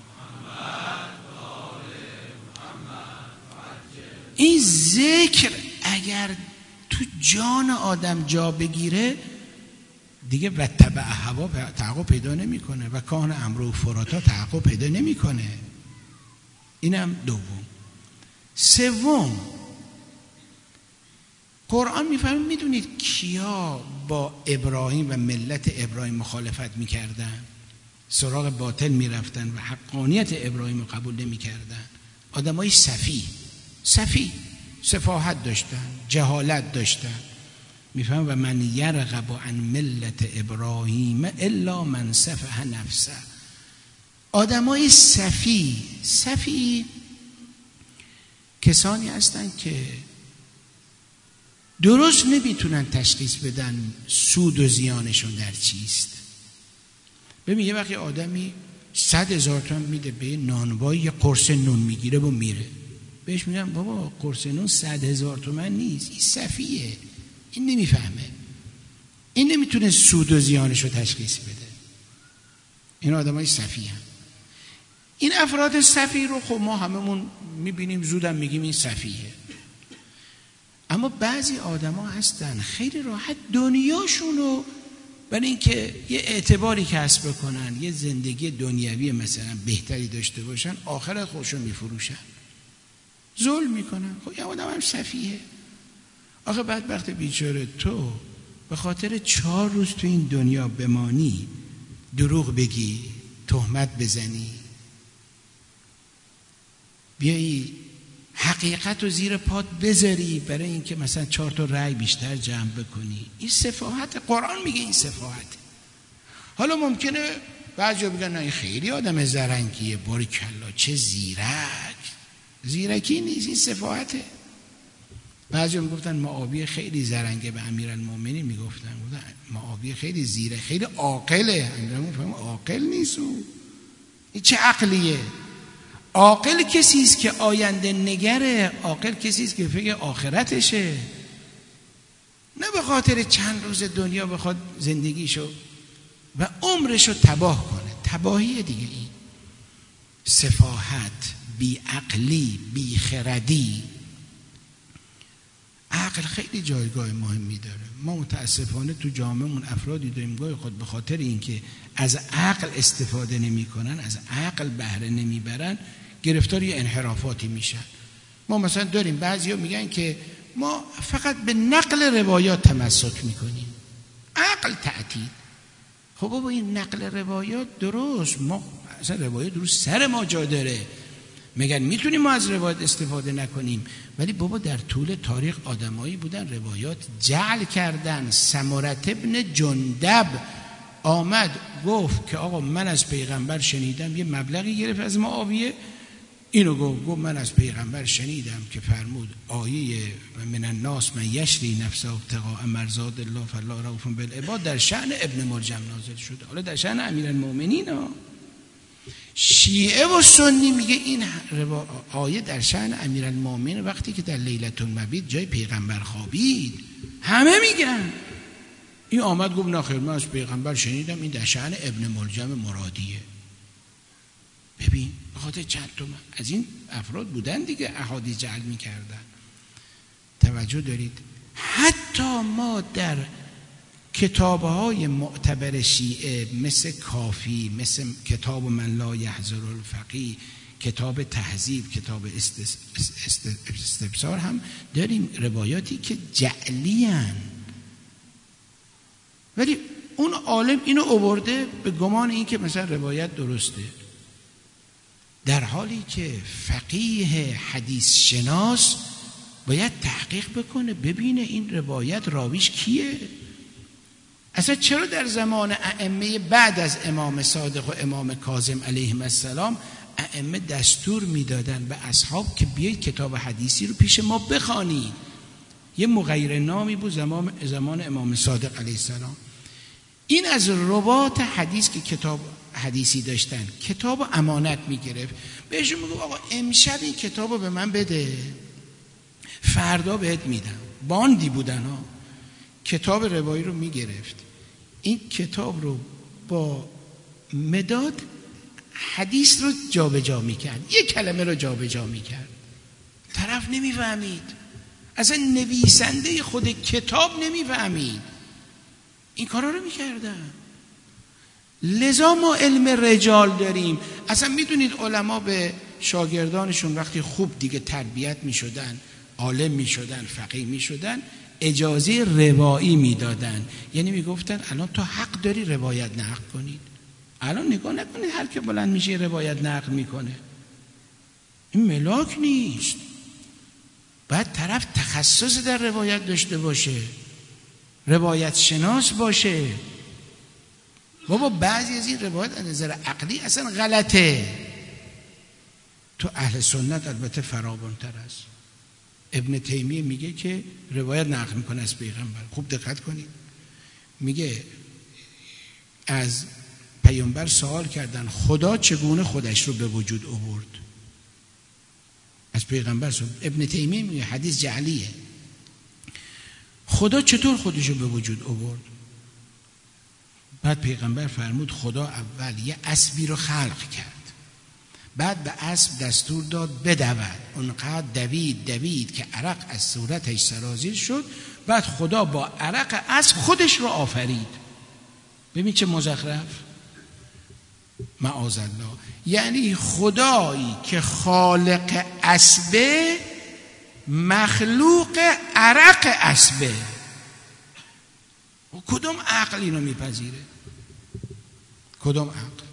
این ذکر اگر تو جان آدم جا بگیره دیگه و تبع هوا تعقب پیدا نمیکنه و کان امرو فراتا تعقب پیدا نمیکنه. اینم دوم. سوم، قرآن میفرمه میدونید کیا با ابراهیم و ملت ابراهیم مخالفت میکردن، سراغ باطل میرفتن و حقانیت ابراهیم رو قبول نمیکردن؟ آدمای سفیه سفیه سفاهت داشتن، جهالت داشتن. میفهم و من یرغب عن ملت ابراهیم الا من سفه نفسه. آدمای سفی سفی کسانی هستن که درست نمیتونن تشخیص بدن سود و زیانشون در چیست. ببین یه وقتی آدمی صد هزار تومان میده به نانوایی یه قرص نون میگیره و میره، بهش میگم بابا قرص نون صد هزار تومان نیست، این سفیه، این نمیفهمه، این نمیتونه سود و زیانش رو تشخیص بده. این آدمای سفیه هم. این افراد سفیه رو خب ما هممون میبینیم، زودم میگیم این سفیه. اما بعضی آدما هستن خیلی راحت دنیاشون رو برای اینکه یه اعتباری کسب بکنن، یه زندگی دنیوی مثلا بهتری داشته باشن، آخرت خودشون میفروشن، ظلم میکنن. خب یه آدم هم سفیه. آخه بدبخت بیچاره تو به خاطر چهار روز تو این دنیا بمانی، دروغ بگی، تهمت بزنی، بیایی حقیقت رو زیر پات بذاری برای اینکه مثلا چهار تا رأی بیشتر جمع بکنی، این سفاهت. قرآن میگه این سفاهت. حالا ممکنه بعضیا بگن نه این خیلی آدم زرنگیه، باریکلا چه زیرک. زیرکی نیست، این سفاهته. بعضیا میگفتن معاویه خیلی زرنگه، به امیرالمومنین میگفتن معاویه خیلی زیرک، خیلی عاقله. امیرالمومنین عاقل نیست. او این چه عقلیه؟ عاقل کسی است که آینده نگره، عاقل کسی است که فکر آخرتشه، نه به خاطر چند روز دنیا بخواد زندگیشو و عمرشو تباه کنه. تباهی دیگه این سفاهت، بی عقلی، بی خردی. عقل خیلی جایگاه مهمی داره. ما متاسفانه تو جامعهمون افرادی داریم گاهی خود به خاطر اینکه از عقل استفاده نمی‌کنن، از عقل بهره نمیبرن، گرفتار یه انحرافاتی میشن. ما مثلا داریم بعضیا میگن که ما فقط به نقل روایات تمسک میکنیم، عقل تعطیل. خب بابا این نقل روایات درست، ما اصلا روایات درست سر ما جا داره، میگن میتونیم ما از روایات استفاده نکنیم، ولی بابا در طول تاریخ آدمایی بودن روایات جعل کردن. سمرة ابن جندب آمد گفت که آقا من از پیغمبر شنیدم، یه مبلغی گرفت از معاویه، اینو گفت گفت من از پیغمبر شنیدم که فرمود آیه من الناس من یشری نفسه ابتغاء مرضات الله فالله رؤوف بالعباد در شأن ابن ملجم نازل شده. حالا در شأن امیرالمومنین ها. شیعه و سنی میگه این آیه در شأن امیرالمومنین وقتی که در لیلة المبیت جای پیغمبر خوابید. همه میگن این آمد گفت نخیر من از پیغمبر شنیدم، این در شأن ابن ملجم مرادیه. ببین بخاطر چند تا از این افراد بودن دیگه احادیث جعل میکردن. توجه دارید؟ حتی ما در کتابهای معتبر شیعه مثل کافی، مثل کتاب من لا یحضر الفقیه، کتاب تهذیب، کتاب استبصار هم داریم روایاتی که جعلی هن. ولی اون عالم اینو آورده به گمان این که مثلا روایت درسته، در حالی که فقیه حدیث شناس باید تحقیق بکنه ببینه این روایت راویش کیه. اصلا چرا در زمان ائمه بعد از امام صادق و امام کاظم علیهم السلام ائمه دستور میدادن به اصحاب که بیایید کتاب حدیثی رو پیش ما بخوانید؟ یه مغیر نامی بود زمان زمان امام صادق علیه السلام. این از روات حدیث که کتاب حدیثی داشتن کتاب امانت میگرفت، بهشون میگفت آقا امشب این کتاب رو به من بده، فردا بهت میدم. باندی بودن ها. کتاب روایی رو میگرفت، این کتاب رو با مداد حدیث رو جابجا میکرد، یک کلمه رو جابجا میکرد. طرف نمیفهمید، اصلا نویسنده خود کتاب نمیفهمید، این کارا رو میکردن. لذا ما علم رجال داریم. اصلا میدونید علما به شاگردانشون وقتی خوب دیگه تربیت میشدن، عالم میشدن، فقیه میشدن، اجازه روایی میدادن. یعنی میگفتن الان تو حق داری روایت نقل کنید. الان نگاه نکنید هر که بلند میشه روایت نقل میکنه، این ملاک نیست. باید طرف تخصص در روایت داشته باشه، روایت شناس باشه. بابا بعضی از این روایت از نظر عقلی اصلا غلطه. تو اهل سنت البته فراوان‌تر است. ابن تیمیه میگه که روایت نقل میکنه از پیغمبر. خوب دقت کنید، میگه از پیامبر سوال کردن خدا چگونه خودش رو به وجود آورد. از پیغمبر سوال. ابن تیمیه میگه حدیث جعلیه، خدا چطور خودش رو به وجود آورد؟ بعد پیغمبر فرمود خدا اول یه اسبی رو خلق کرد، بعد به اسب دستور داد بدود، اونقدر دوید دوید که عرق از صورتش سرازیر شد، بعد خدا با عرق اسب خودش رو آفرید. ببین چه مزخرف. معاذ الله. یعنی خدایی که خالق اسبه مخلوق عرق اسبه. و کدوم عقل اینو میپذیره؟ کدوم عقل؟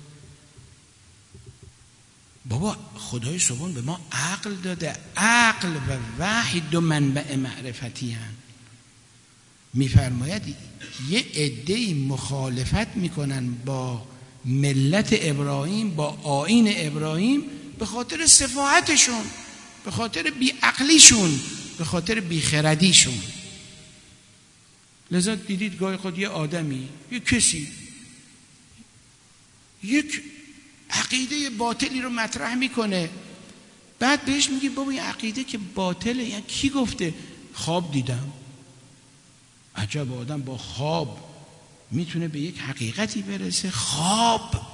بابا خدای سبحان به ما عقل داده. عقل و وحی دو منبع معرفتی هستند. میفرماید یه عده‌ای مخالفت میکنن با ملت ابراهیم، با آیین ابراهیم، به خاطر سفاهتشون، به خاطر بیعقلیشون، به خاطر بیخردیشون. لذا دیدید گاهی خود یه آدمی، یه کسی یک عقیده باطلی رو مطرح میکنه، بعد بهش میگی بابا این عقیده که باطله. یعنی کی گفته؟ خواب دیدم. عجب آدم با خواب میتونه به یک حقیقتی برسه. خواب.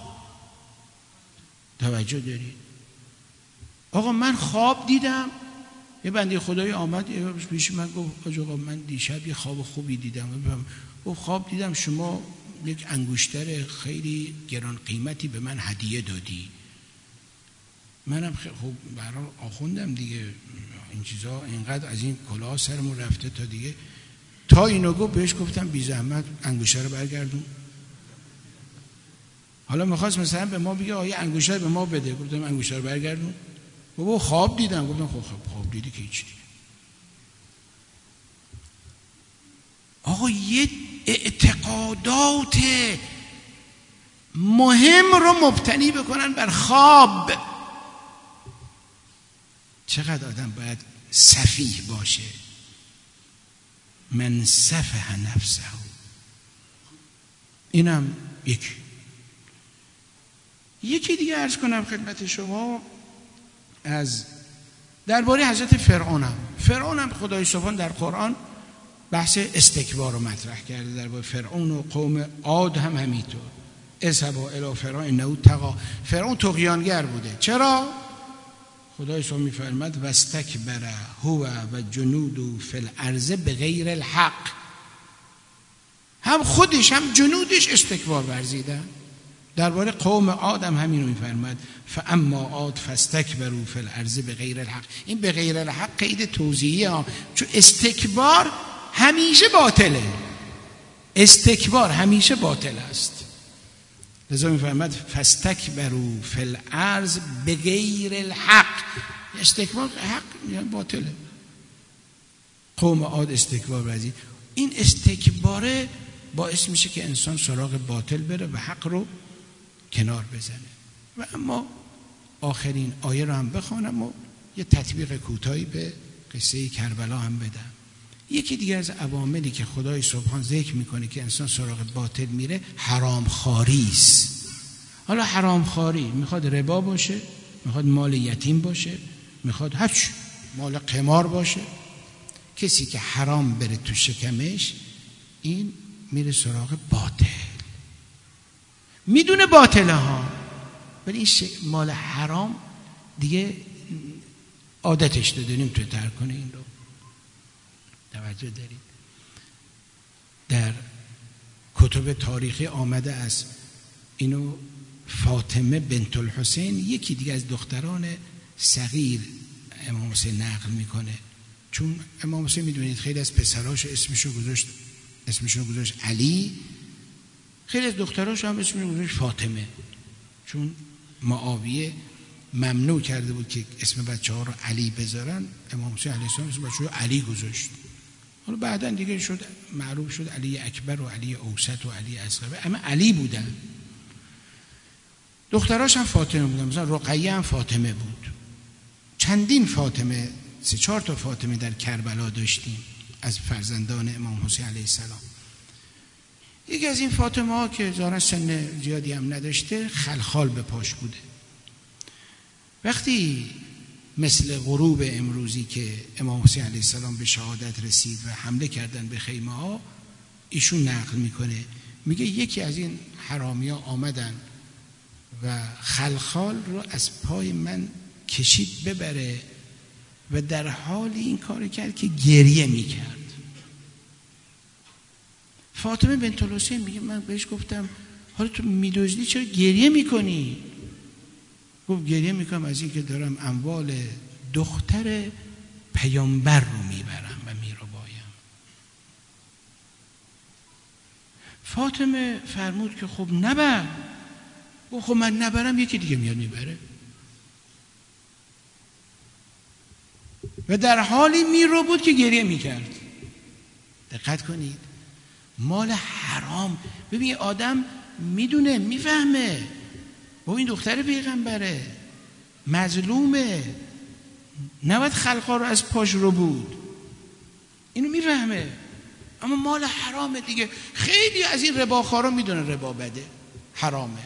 توجه دارید؟ آقا من خواب دیدم. یه بنده خدایی آمد پیش من گفت آقا من دیشب یه خواب خوبی دیدم. و خواب دیدم شما یک انگشتر خیلی گران قیمتی به من هدیه دادی. منم خب برای آخوندم دیگه، این چیزا اینقدر از این کلاه سرمون رفته تا دیگه. تا اینو گفت بهش گفتم بی زحمت انگشتر رو برگردون. حالا میخواست مثلا به ما بگه آیه انگشتر به ما بده، گفتم انگشتر رو برگردون. بابا خواب دیدم. گفتم خب خب خواب دیدی که هیچ دیگه. آقا یه اعتقادات مهم رو مبتنی بکنن بر خواب. چقدر آدم باید سفیه باشه. من سفه نفسه. اینم یکی. یکی دیگه عرض کنم خدمت شما از درباره حضرت فرعونم. فرعونم خدای سبحان در قرآن بحث استکبار رو مطرح کرده. درباره فرعون و قوم عاد هم همینطور. اذهبوا الی فرعون انه طغی. فرعون طغیانگر بوده. چرا؟ خدای سبحان میفرماد واستکبر هو و جنود فی الارض بغیر الحق. هم خودش هم جنودش استکبار ورزیدن. درباره قوم عاد هم همین رو میفرماد فاما عاد فاستکبروا فی الارض بغیر الحق. این بغیر الحق قید توضیحیه ها، چون استکبار همیشه باطله. استکبار همیشه باطل است. لذا میفرماد فاستکبروا فی الارض بغیر الحق. استکبار حق یا باطله. قوم عاد استکبار ورزید. این استکباره باعث میشه که انسان سراغ باطل بره و حق رو کنار بزنه. و اما آخرین آیه رو هم بخوانم و یه تطبیق کوتاهی به قصه کربلا هم بدم. یکی دیگه از عواملی که خدای سبحان ذکر میکنه که انسان سراغ باطل میره حرام خواری است. حالا حرام خواری میخواد ربا باشه، میخواد مال یتیم باشه، میخواد هرچی، مال قمار باشه. کسی که حرام بره تو شکمش این میره سراغ باطل. میدونه باطله ها، ولی این مال حرام دیگه عادتش داده، نمیتونه ترک کنه این رو. توجه دارید؟ در کتب تاریخی آمده است اینو فاطمه بنت الحسین، یکی دیگه از دختران صغیر، امام حسین نقل میکنه. چون امام حسین میدونید خیلی از پسراش اسمشو گذاشت اسمشو گذاشت علی، خیلی از دختراش هم اسمشو گذاشت فاطمه، چون معاویه ممنوع کرده بود که اسم بچه ها رو علی بذارن. امام حسین علیه السلام اسم بچه ها علی گذاشت. حالا بعدن دیگه شد معروف شد علی اکبر و علی اوسط و علی اصغر، اما علی بودن. دختراش هم فاطمه بودن، مثلا رقیه هم فاطمه بود. چندین فاطمه، سه چهار تا فاطمه در کربلا داشتیم از فرزندان امام حسین علیه السلام. یکی از این فاطمه ها که ظاهرا سن زیادی هم نداشته، خلخال به پاش بوده. وقتی مثل غروب امروزی که امام حسین علیه السلام به شهادت رسید و حمله کردن به خیمه ها، ایشون نقل میکنه، میگه یکی از این حرامی ها آمدن و خلخال رو از پای من کشید ببره و در حالی این کار کرد که گریه میکرد. فاطمه بنت الحسین میگه من بهش گفتم حالا تو میدوزدی چرا گریه میکنی؟ گفت گریه میکنم از این که دارم اموال دختر پیامبر رو میبرم و میربایم. فاطمه فرمود که خب نبر. گفت خب من نبرم یکی دیگه میاد میبره. و در حالی میرو بود که گریه میکرد. دقت کنید، مال حرام. ببین آدم میدونه میفهمه با این دختر پیغمبره، مظلومه، نباید خلقا رو از پاش رو بود، اینو میفهمه، اما مال حرامه دیگه. خیلی از این رباخارا میدونه ربا بده، حرامه.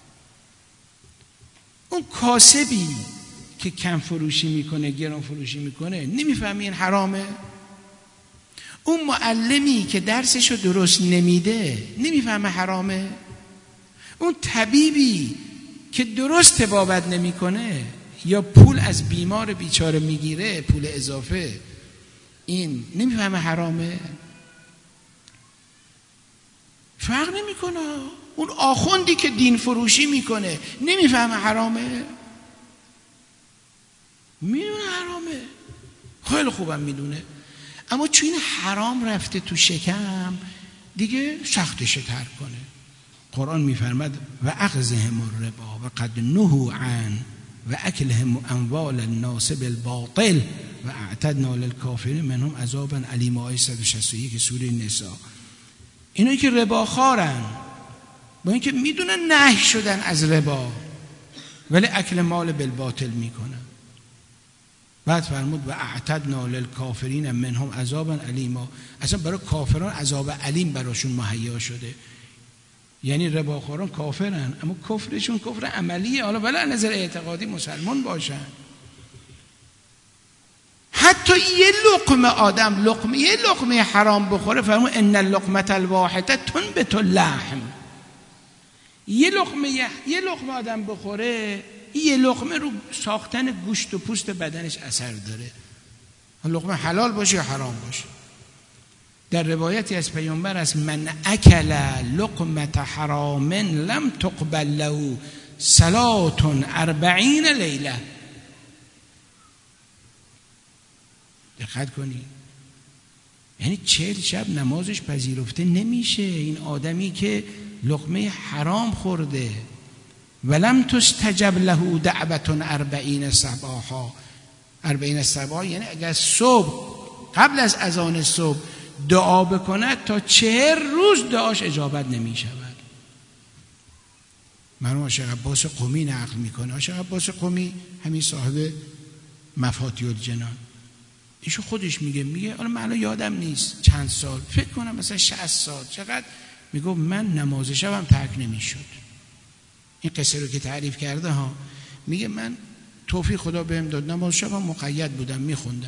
اون کاسبی که کم فروشی میکنه، گران فروشی میکنه، نمیفهمی این حرامه؟ اون معلمی که درسشو درست نمیده نمیفهمه حرامه؟ اون طبیبی که درست طبابت نمیکنه یا پول از بیمار بیچاره میگیره، پول اضافه، این نمیفهمه حرامه؟ فرق نمیکنه. اون آخوندی که دین فروشی میکنه نمیفهمه حرامه؟ میدونه حرامه، خیلی خوبم میدونه، اما چون این حرام رفته تو شکم دیگه سختشه ترک کنه. قرآن میفرماد و اخذهم الربا و قد نهوا عن و اکلهم اموال الناس بالباطل و اعتدنا للکافرین منهم عذابا الیما. آیه صد و شصت و یک سوره نساء. اینایی که رباخوارن با اینکه میدونن نهی شدن از ربا ولی اکل مال بالباطل میکنن. بعد فرمود و اعتدنا للکافرین منهم عذابا الیما. اصلا برای کافران عذاب علیم براشون مهیا شده. یعنی رباخوران کافرن اما کفرشون کفر عملیه، حالا ولی از نظر اعتقادی مسلمان باشن. حتی یه لقمه آدم لقمه یه لقمه حرام بخوره، فرمود ان اللقمه الواحده تنبت اللحم. یه لقمه یه لقمه آدم بخوره، یه لقمه رو ساختن گوشت و پوست بدنش اثر داره. لقمه حلال باشه یا حرام باشه. در روایتی از پیامبر است من اکل لقمه حرام لم تقبل له صلاة اربعین لیله. دقت کنید، یعنی چهل شب نمازش پذیرفته نمیشه این آدمی که لقمه حرام خورده. ولم تستجب له دعوة اربعین صباحا. اربعین صباح یعنی اگر صبح قبل از اذان صبح دعا بکند تا چهر روز دعاش اجابت نمی شود. مرحوم آشق عباس قمی نقل میکنه. آشق عباس قمی همین صاحب مفاتیح الجنان، ایشو خودش میگه میگه حالا من الان یادم نیست چند سال، فکر کنم مثلا شصت سال چقدر، میگه من نماز شبم ترک نمیشد. این قصه رو که تعریف کرده ها، میگه من توفیق خدا بهم داد نماز شبم مقید بودم میخوندم.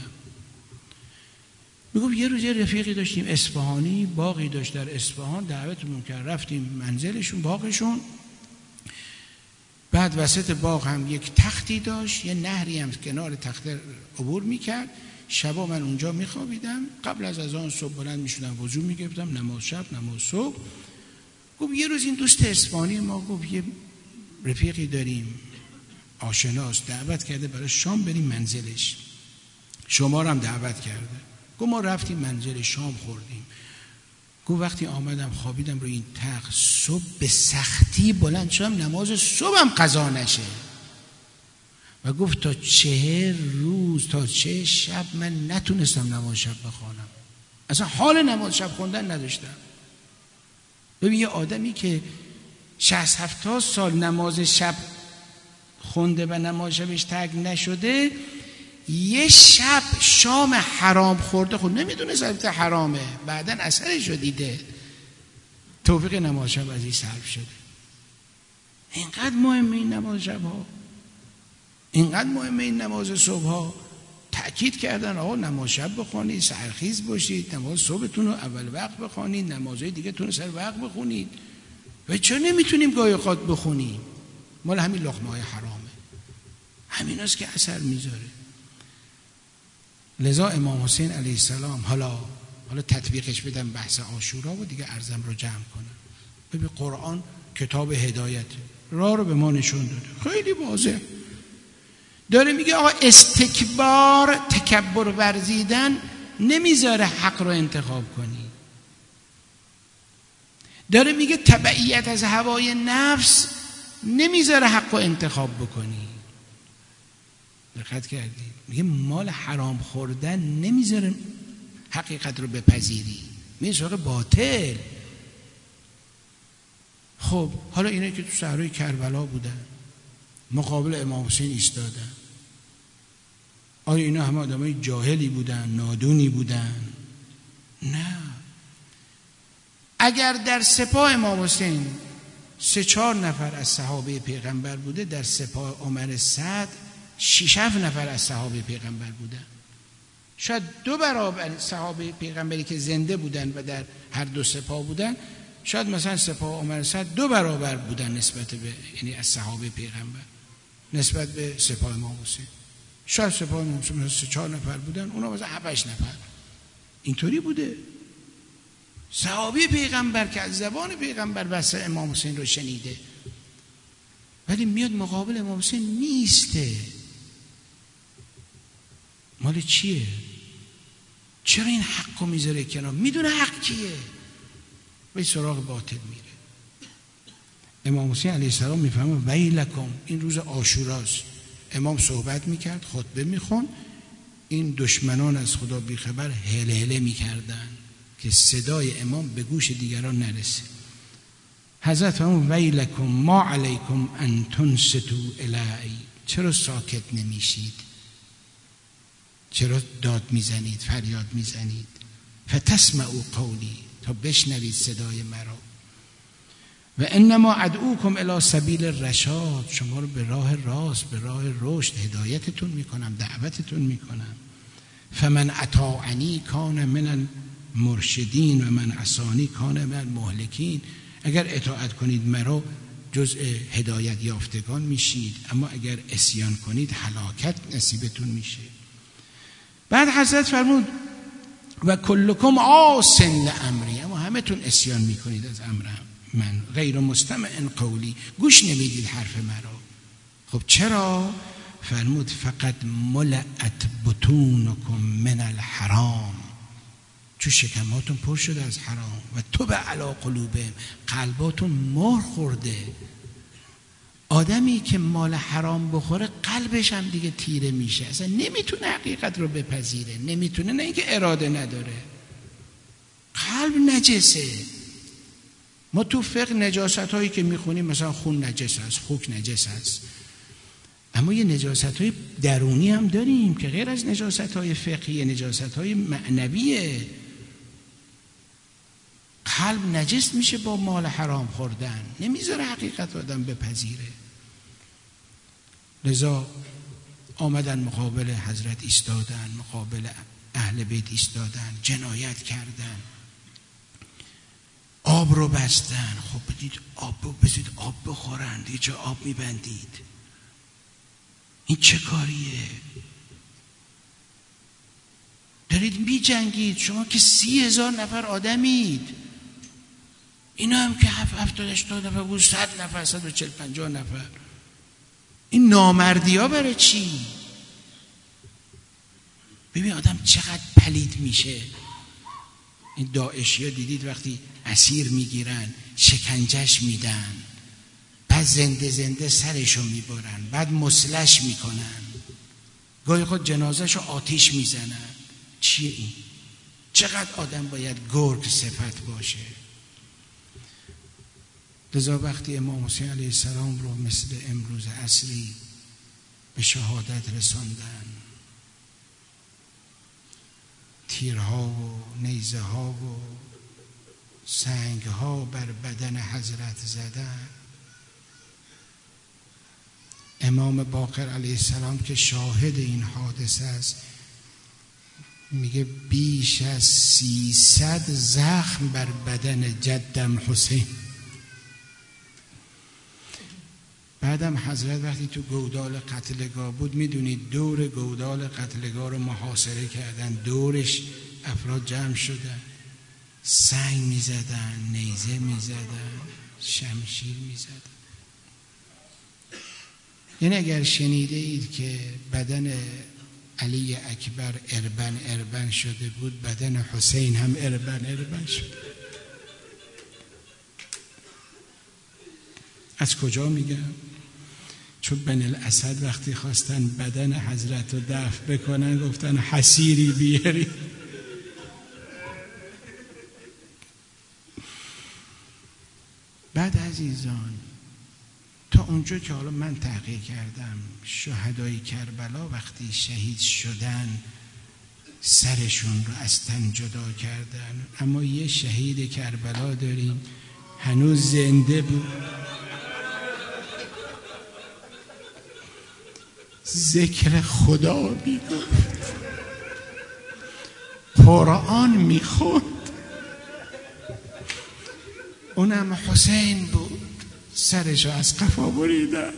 میگم یه روز یه رفیقی داشتیم اصفهانی، باغی داشت در اصفهان، دعوتمون کرد رفتیم منزلشون باغشون. بعد بعد وسط باغ هم یک تختی داشت، یه نهری هم کنار تخت عبور میکرد. شبا من اونجا میخوابیدم، قبل از اذان صبح بلند میشدم وضو میگرفتم، نماز شب نماز صبح. گفت یه روز این دوست اصفهانی ما گفت یه رفیقی داریم آشناست، دعوت کرده برای شام بریم منزلش، شما رو هم دعوت کرده. گفت ما رفتیم منزل، شام خوردیم. گفت وقتی آمدم خوابیدم روی این تخت، صبح به سختی بلند شدم نماز صبحم قضا نشه. و گفت تا چهر روز تا چه شب من نتونستم نماز شب بخوانم، اصلا حال نماز شب خوندن نداشتم. ببین یه آدمی که شصت هفتاد سال نماز شب خونده و نماز شبش ترک نشده، یه شب شام حرام خورده، خود نمیدونه البته حرامه، بعداً اثرش رو دیده، توفیق نماز شب از این صرف شده. اینقدر مهمه این نماز شب ها، اینقدر مهمه این نماز صبح ها. تأکید کردن آقا نماز شب بخونید، سحرخیز باشید، نماز صبحتون رو اول وقت بخونید، نمازهای دیگه تون رو سر وقت بخونید. و چرا نمیتونیم گاهی خود بخونیم؟ مال همین لقمه های حرامه، همین هست که اثر میذاره. لذا امام حسین علیه السلام، حالا حالا تطبیقش بدم بحث عاشورا و دیگه عرضم رو جمع کنم. ببین قرآن کتاب هدایت، راه رو به ما نشون داده، خیلی واضح داره میگه آقا استکبار، تکبر ورزیدن نمیذاره حق رو انتخاب کنی. داره میگه تبعیت از هوای نفس نمیذاره حق رو انتخاب بکنی. دقت کردی؟ میگه مال حرام خوردن نمیذاره حقیقت رو بپذیری، میشه سراغ باطل. خب حالا اینه که تو صحرای کربلا بودن، مقابل امام حسین ایستادن، آیا اینا همه آدمای جاهلی بودن، نادونی بودن؟ نه. اگر در سپاه امام حسین سه چهار نفر از صحابه پیغمبر بوده، در سپاه عمر سعد شش هفت نفر از صحابه پیغمبر بودن. شاید دو برابر صحابه پیغمبری که زنده بودن و در هر دو سپاه بودن، شاید مثلا سپاه عمر سعد دو برابر بودن نسبت به، یعنی از صحابه پیغمبر نسبت به سپاه امام حسین. شاید سپاه امام حسین مثلا سه چهار نفر بودن، اونا مثلا هفت هشت نفر. اینطوری بوده. صحابه پیغمبر که از زبان پیغمبر وصف امام حسین رو شنیده، ولی میاد مقابل امام حسین نیسته. مال چیه؟ چرا این حق رو میذاره کنار؟ میدونه حق کیه، به سراغ باطل میره. امام حسین علیه السلام میفهمه ویلکم، این روز عاشوراست. امام صحبت میکرد، خطبه میخون، این دشمنان از خدا بیخبر هله هله میکردن که صدای امام به گوش دیگران نرسه. حضرت فرمود ویلکم ما علیکم ان تنصتوا الی، چرا ساکت نمیشید؟ چرا داد میزنید، فریاد میزنید؟ فتسمعوا قولی، تا بشنوید صدای مرا. و انما ادعوکم الی سبیل الرشاد، شما رو به راه راست، به راه رشد هدایتتون میکنم، دعوتتون میکنم. فمن اطاعنی کان من المرشدین و من عصانی کان من المهلکین. اگر اطاعت کنید مرا جزء هدایت یافتگان میشید، اما اگر عصیان کنید هلاکت نصیبتون میشه. بعد حضرت فرمود و کلکم عاص لامری، اما همتون عصیان میکنید از امرم من، غیر مستمع قولی، گوش نمیدید حرف مرا. خب چرا؟ فرمود فقط ملأت بطونکم من الحرام، چون شکماتون پر شده از حرام. و تو به علی قلوبهم، قلباتون مهر خورده. آدمی که مال حرام بخوره قلبش هم دیگه تیره میشه، اصلا نمیتونه حقیقت رو بپذیره، نمیتونه، نه اینکه اراده نداره، قلب نجسه. ما تو فقه نجاست هایی که میخونیم مثلا خون نجس است، خوک نجس است، اما یه نجاست های درونی هم داریم که غیر از نجاست های فقهی، نجاست های معنویه. قلب نجس میشه با مال حرام خوردن، نمیذاره حقیقت آدم بپذیره. لذا آمدن مقابل حضرت ایستادن، مقابل اهل بیت ایستادن، جنایت کردن، آب آب رو بستن. خب بدید آب رو بزید آب بخورن دیگه، چه آب میبندید؟ این چه کاریه؟ دارید می جنگید. شما که سی هزار نفر آدمید، اینا هم که هفت هفتاد هشتاد نفر بود، صد نفر، صد و چل پنجاه نفر. این نامردی ها برای چی؟ ببین آدم چقدر پلید میشه. این داعشی ها دیدید وقتی اسیر میگیرن شکنجش میدن، بعد زنده زنده سرشو میبرن، بعد مسلش میکنن، گاهی خود جنازهشو آتیش میزنن. چیه این؟ چقدر آدم باید گرگ صفت باشه. لذا وقتی امام حسین علیه السلام رو مثل امروز عصری به شهادت رساندن، تیرها و نیزه ها و سنگ ها بر بدن حضرت زدن، امام باقر علیه السلام که شاهد این حادثه است میگه بیش از سیصد زخم بر بدن جدم حسین. بعدم حضرت وقتی تو گودال قتلگاه بود، میدونید دور گودال قتلگاه رو محاصره کردن، دورش افراد جمع شدن، سنگ میزدن، نیزه میزدن، شمشیر میزدن. یعنی اگر شنیده اید که بدن علی اکبر اربن اربن شده بود، بدن حسین هم اربن اربن شده. از کجا میگم؟ چون بن الاسد وقتی خواستن بدن حضرت رو دفن بکنن گفتن حسیری بیاری. بعد عزیزان تا اونجا که حالا من تحقیق کردم، شهدای کربلا وقتی شهید شدن سرشون رو از تن جدا کردن، اما یه شهید کربلا داریم هنوز زنده بود، ذکر خدا میگفت، قرآن میخوند، اونم حسین بود، سرشو از قفا بریدن.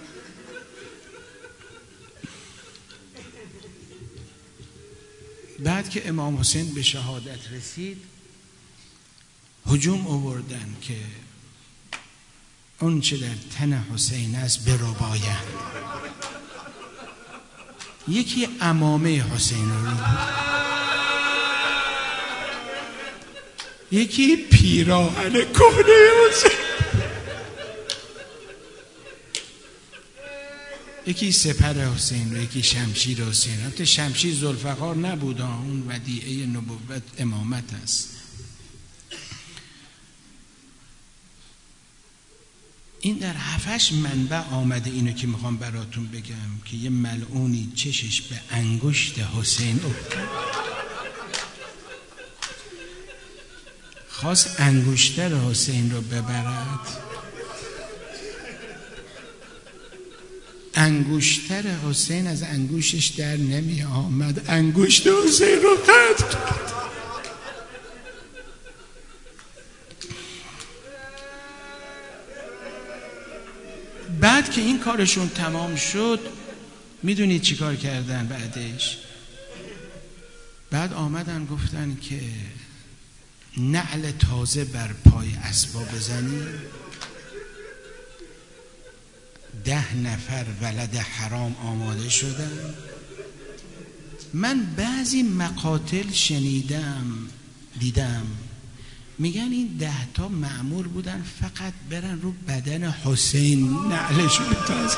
بعد که امام حسین به شهادت رسید هجوم آوردن که اون چه در تن حسین است بربایند. یکی عمامه حسین رو یکی پیراهن کهنه حسین، یکی سپر حسین رو، یکی شمشیر حسین. البته شمشیر ذوالفقار نبود، اون ودیعه نبوت امامت است. این در هفتش منبع آمده. اینو که میخوام براتون بگم که یه ملعونی چشش به انگشت حسین افتاد، خواست انگشتر حسین رو ببرد، انگشتر حسین از انگوشش در نمی آمد، انگشت حسین رو قطع کرد. بعد که این کارشون تمام شد میدونید چی کار کردن بعدش؟ بعد آمدن گفتن که نعل تازه بر پای اسبا بزنی. ده نفر ولد حرام آماده شدن. من بعضی مقاتل شنیدم دیدم میگن این ده تا مأمور بودن فقط برن رو بدن حسین نعلشون تازه.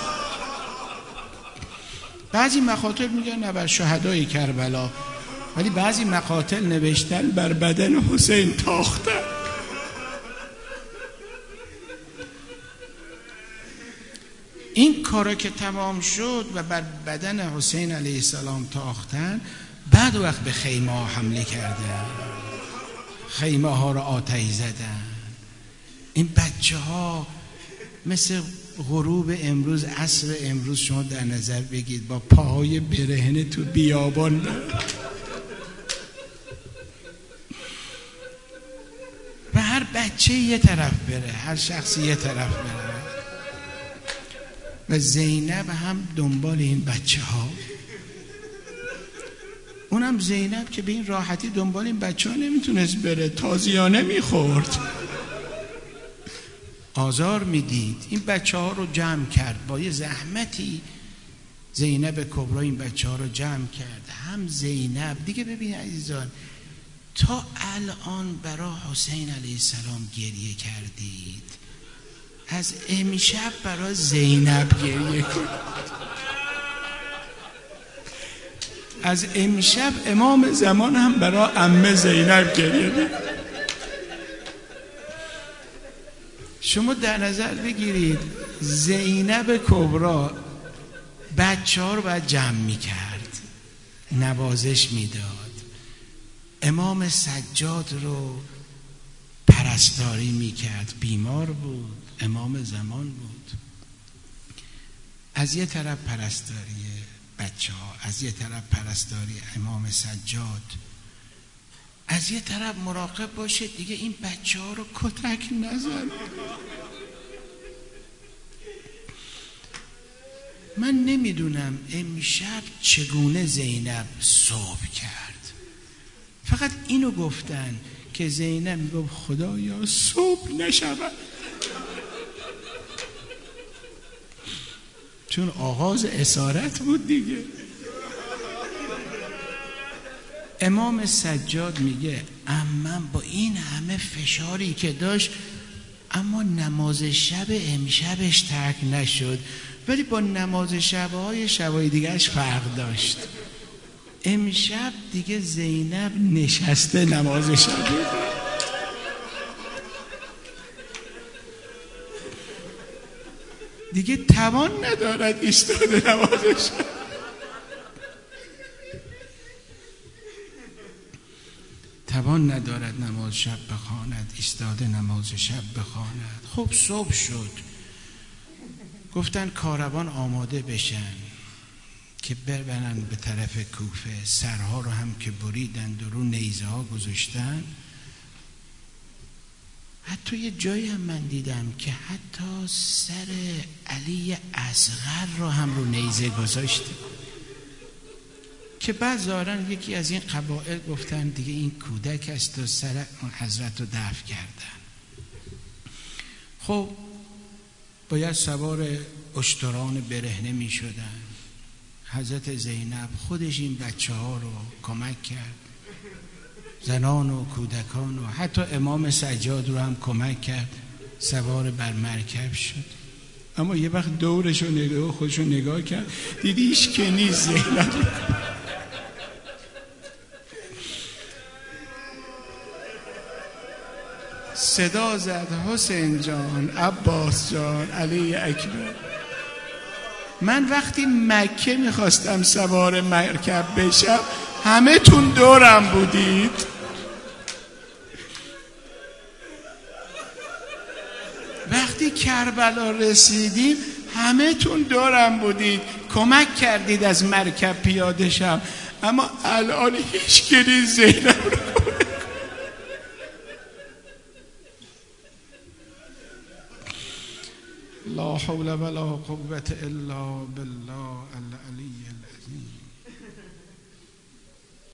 بعضی مقاتل میگن نه بر شهدای کربلا، ولی بعضی مقاتل نوشتن بر بدن حسین تاختن. این کارا که تمام شد و بر بدن حسین علیه السلام تاختن، بعد وقت به خیمه ها حمله کردن، خیمه ها را آتش زدن. این بچه ها مثل غروب امروز، عصر امروز شما در نظر بگید، با پاهای برهنه تو بیابان و هر بچه یه طرف بره، هر شخصی یه طرف بره و زینب هم دنبال این بچه ها، اونم زینب که به این راحتی دنبال این بچه ها نمیتونست بره، تازیانه میخورد، آزار میدید. این بچه ها رو جمع کرد، با یه زحمتی زینب کبرا این بچه ها رو جمع کرد. هم زینب دیگه، ببین عزیزان، تا الان برای حسین علیه السلام گریه کردید، از امشب برای زینب گریه کنید. از امشب امام زمان هم برای عمه زینب گریه کنید. شما در نظر بگیرید زینب کبرا بچه ها رو باید جمع می کرد، نوازش می داد، امام سجاد رو پرستاری می کرد، بیمار بود، امام زمان بود. از یه طرف پرستاری بچه ها، از یه طرف پرستاری امام سجاد، از یه طرف مراقب باشه دیگه این بچه ها رو کتک نزن. من نمیدونم امشب چگونه زینب صبح کرد، فقط اینو گفتن که زینب میگفت خدایا صبح نشود، چون آغاز اسارت بود دیگه. امام سجاد میگه عمم با این همه فشاری که داشت اما نماز شب امشبش ترک نشد، ولی با نماز شبهای شبهای دیگهش فرق داشت. امشب دیگه زینب نشسته نماز شب، دیگه توان ندارد ایستاده نماز شب. توان ندارد نماز شب بخواند، ایستاده نماز شب بخواند. خب صبح شد، گفتن کاروان آماده بشن که برن به طرف کوفه. سرها رو هم که بریدند و رو نیزه ها گذاشتن. حتی یه جایی هم من دیدم که حتی سر علی اصغر رو هم رو نیزه گذاشته، که بعد ظاهراً یکی از این قبایل گفتن دیگه این کودک است و سر حضرت رو دفن کردن. خب باید سوار اشتران برهنه می شدن. حضرت زینب خودش این بچه ها رو کمک کرد، زنان و کودکان و حتی امام سجاد رو هم کمک کرد، سوار بر مرکب شد. اما یه وقت دورش رو نگاه خودش رو نگاه کرد، دیدی ایش که نیست زینب. صدا زد حسین جان، عباس جان، علی اکبر. من وقتی مکه میخواستم سوار مرکب بشم همه تون دورم بودید. وقتی کربلا رسیدیم همه تون دورم بودید، کمک کردید از مرکب پیاده شم. اما الان هیچ کلی زینب رو لا حول ولا قوة الا بالله.